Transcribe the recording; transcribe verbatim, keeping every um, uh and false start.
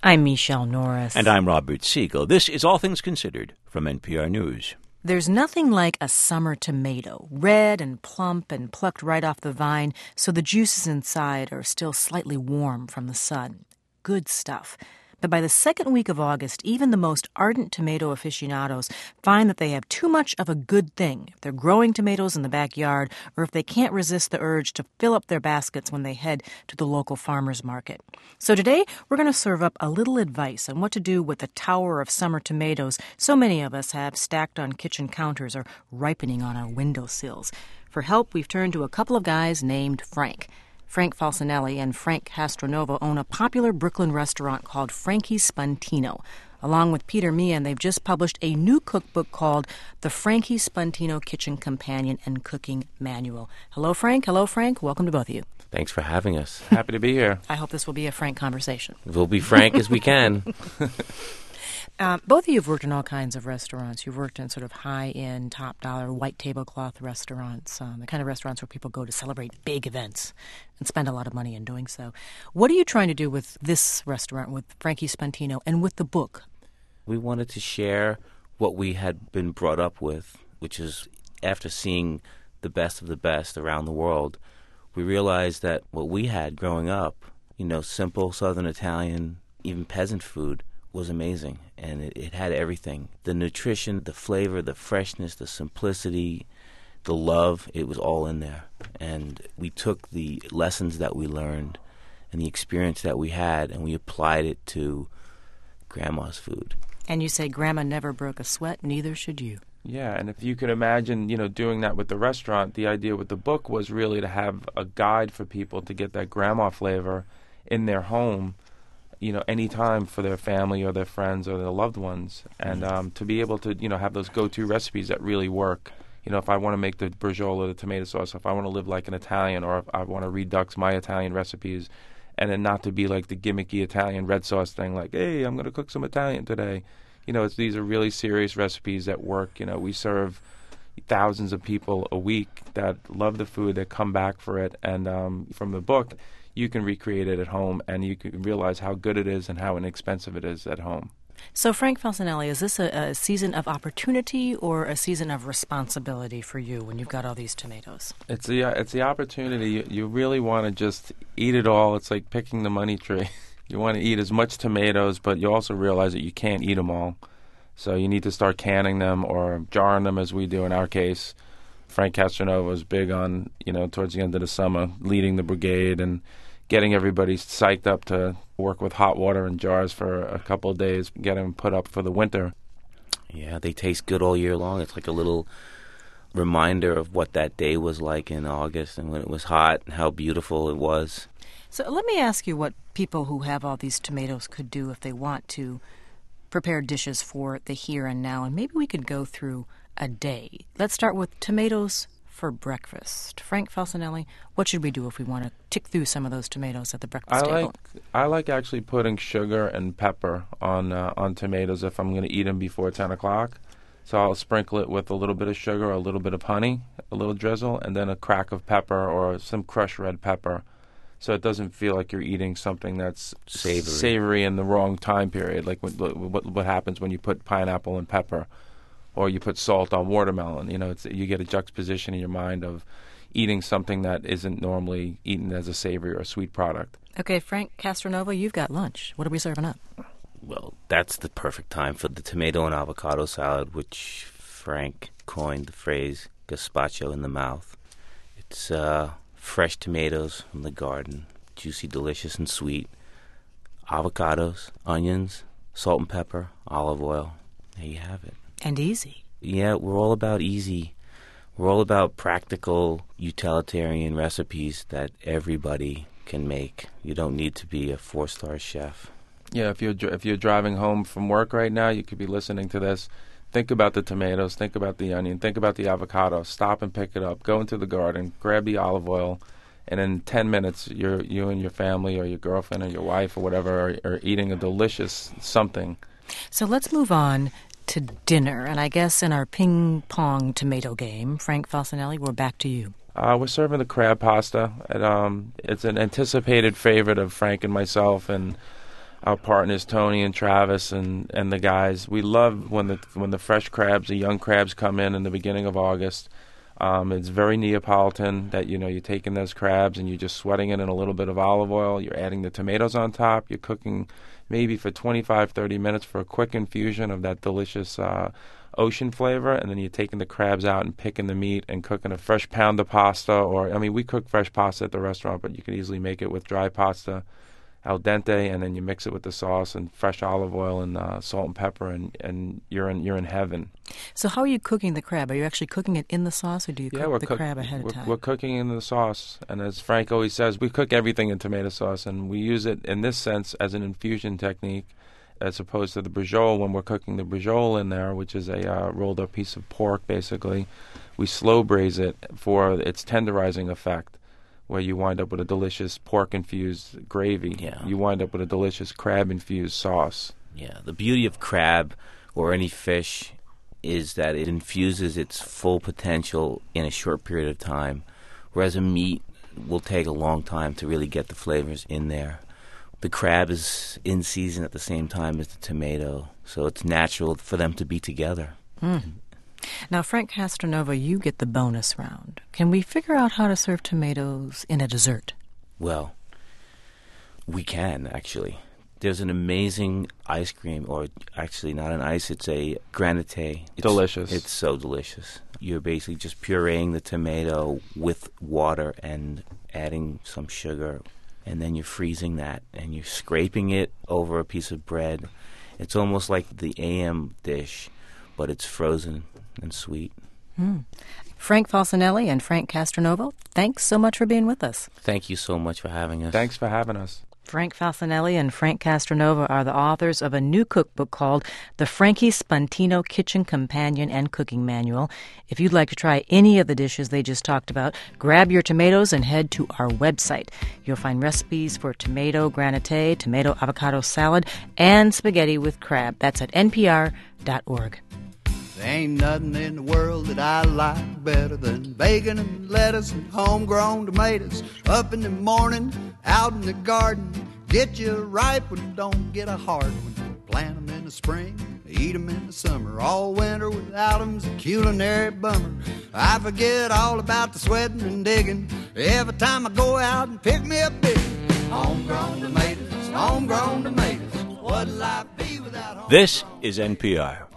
I'm Michelle Norris. And I'm Robert Siegel. This is All Things Considered from N P R News. There's nothing like a summer tomato, red and plump and plucked right off the vine, so the juices inside are still slightly warm from the sun. Good stuff. But by the second week of August, even the most ardent tomato aficionados find that they have too much of a good thing if they're growing tomatoes in the backyard or if they can't resist the urge to fill up their baskets when they head to the local farmer's market. So today, we're going to serve up a little advice on what to do with the tower of summer tomatoes so many of us have stacked on kitchen counters or ripening on our windowsills. For help, we've turned to a couple of guys named Frank. Frank Falsinelli and Frank Castronovo own a popular Brooklyn restaurant called Frankie's Spuntino. Along with Peter Meehan, they've just published a new cookbook called The Frankie Spuntino Kitchen Companion and Cooking Manual. Hello, Frank. Hello, Frank. Welcome to both of you. Thanks for having us. Happy to be here. I hope this will be a frank conversation. We'll be frank as we can. Uh, both of you have worked in all kinds of restaurants. You've worked in sort of high-end, top-dollar, white tablecloth restaurants, um, the kind of restaurants where people go to celebrate big events and spend a lot of money in doing so. What are you trying to do with this restaurant, with Frankie Spuntino, and with the book? We wanted to share what we had been brought up with, which is after seeing the best of the best around the world, we realized that what we had growing up, you know, simple Southern Italian, even peasant food, was amazing, and it, it had everything. The nutrition, the flavor, the freshness, the simplicity, the love, it was all in there. And we took the lessons that we learned and the experience that we had, and we applied it to Grandma's food. And you say Grandma never broke a sweat, neither should you. Yeah, and if you could imagine, you know, doing that with the restaurant, the idea with the book was really to have a guide for people to get that grandma flavor in their home, you know, any time for their family or their friends or their loved ones, and um, to be able to, you know, have those go-to recipes that really work. You know, if I want to make the bresaola, the tomato sauce, if I want to live like an Italian, or if I want to redux my Italian recipes, and then not to be like the gimmicky Italian red sauce thing, like, hey, I'm going to cook some Italian today. You know, it's, these are really serious recipes that work. You know, we serve thousands of people a week that love the food, that come back for it, and um, from the book, you can recreate it at home, and you can realize how good it is and how inexpensive it is at home. So, Frank Falsinelli, is this a, a season of opportunity or a season of responsibility for you when you've got all these tomatoes? It's the uh, it's the opportunity. You, you really want to just eat it all. It's like picking the money tree. You want to eat as much tomatoes, but you also realize that you can't eat them all. So you need to start canning them or jarring them, as we do in our case. Frank Castronovo was big on, you know, towards the end of the summer, leading the brigade and getting everybody psyched up to work with hot water in jars for a couple of days, get them put up for the winter. Yeah, they taste good all year long. It's like a little reminder of what that day was like in August and when it was hot and how beautiful it was. So let me ask you what people who have all these tomatoes could do if they want to prepare dishes for the here and now, and maybe we could go through a day. Let's start with tomatoes for breakfast. Frank Falsinelli, what should we do if we want to tick through some of those tomatoes at the breakfast I table? like I like actually putting sugar and pepper on uh, on tomatoes if I'm going to eat them before ten o'clock. So I'll sprinkle it with a little bit of sugar, a little bit of honey, a little drizzle, and then a crack of pepper or some crushed red pepper. So it doesn't feel like you're eating something that's Savory. savory in the wrong time period, like what, what, what happens when you put pineapple and pepper. Or you put salt on watermelon. You know, it's, you get a juxtaposition in your mind of eating something that isn't normally eaten as a savory or a sweet product. Okay, Frank Castronovo, you've got lunch. What are we serving up? Well, that's the perfect time for the tomato and avocado salad, which Frank coined the phrase gazpacho in the mouth. It's uh, fresh tomatoes from the garden, juicy, delicious, and sweet. Avocados, onions, salt and pepper, olive oil. There you have it. And easy. Yeah, we're all about easy. We're all about practical, utilitarian recipes that everybody can make. You don't need to be a four-star chef. Yeah, if you're dr- if you're driving home from work right now, you could be listening to this. Think about the tomatoes. Think about the onion. Think about the avocado. Stop and pick it up. Go into the garden. Grab the olive oil. And in ten minutes, you're, you and your family or your girlfriend or your wife or whatever are, are eating a delicious something. So let's move on to dinner. And I guess in our ping-pong tomato game, Frank Falsinelli, we're back to you. Uh, we're serving the crab pasta. And, um, it's an anticipated favorite of Frank and myself. And our partners Tony and Travis and, and the guys. We love when the when the fresh crabs, the young crabs come in in the beginning of August. Um, it's very Neapolitan that, you know, you're taking those crabs and you're just sweating it in a little bit of olive oil. You're adding the tomatoes on top. You're cooking maybe for twenty-five, thirty minutes for a quick infusion of that delicious uh, ocean flavor. And then you're taking the crabs out and picking the meat and cooking a fresh pound of pasta. Or, I mean, we cook fresh pasta at the restaurant, but you can easily make it with dry pasta, al dente, and then you mix it with the sauce and fresh olive oil and uh, salt and pepper, and, and you're in you're in heaven. So how are you cooking the crab? Are you actually cooking it in the sauce, or do you yeah, cook the cook, crab ahead we're, of time? We're cooking in the sauce, and as Frank always says, we cook everything in tomato sauce, and we use it in this sense as an infusion technique, as opposed to the brujol. When we're cooking the brujol in there, which is a uh, rolled up piece of pork, basically, we slow braise it for its tenderizing effect, where you wind up with a delicious pork-infused gravy. Yeah. You wind up with a delicious crab-infused sauce. Yeah, the beauty of crab or any fish is that it infuses its full potential in a short period of time, whereas a meat will take a long time to really get the flavors in there. The crab is in season at the same time as the tomato, so it's natural for them to be together. Mm. Now, Frank Castronova, you get the bonus round. Can we figure out how to serve tomatoes in a dessert? Well, we can, actually. There's an amazing ice cream, or actually not an ice, it's a granite. It's, delicious. It's so delicious. You're basically just pureeing the tomato with water and adding some sugar, and then you're freezing that, and you're scraping it over a piece of bread. It's almost like the A M dish, but it's frozen and sweet. Mm. Frank Falsanelli and Frank Castronova, thanks so much for being with us. Thank you so much for having us. Thanks for having us. Frank Falsanelli and Frank Castronova are the authors of a new cookbook called The Frankie Spontino Kitchen Companion and Cooking Manual. If you'd like to try any of the dishes they just talked about, grab your tomatoes and head to our website. You'll find recipes for tomato granite, tomato avocado salad, and spaghetti with crab. That's at N P R dot org. There ain't nothing in the world that I like better than bacon and lettuce and homegrown tomatoes. Up in the morning, out in the garden, get you ripe when you don't get a hard one. Plant 'em in the spring, eat 'em in the summer. All winter without 'em's a culinary bummer. I forget all about the sweating and digging every time I go out and pick me a big homegrown tomatoes, homegrown tomatoes. What'll life be without home? This is N P R.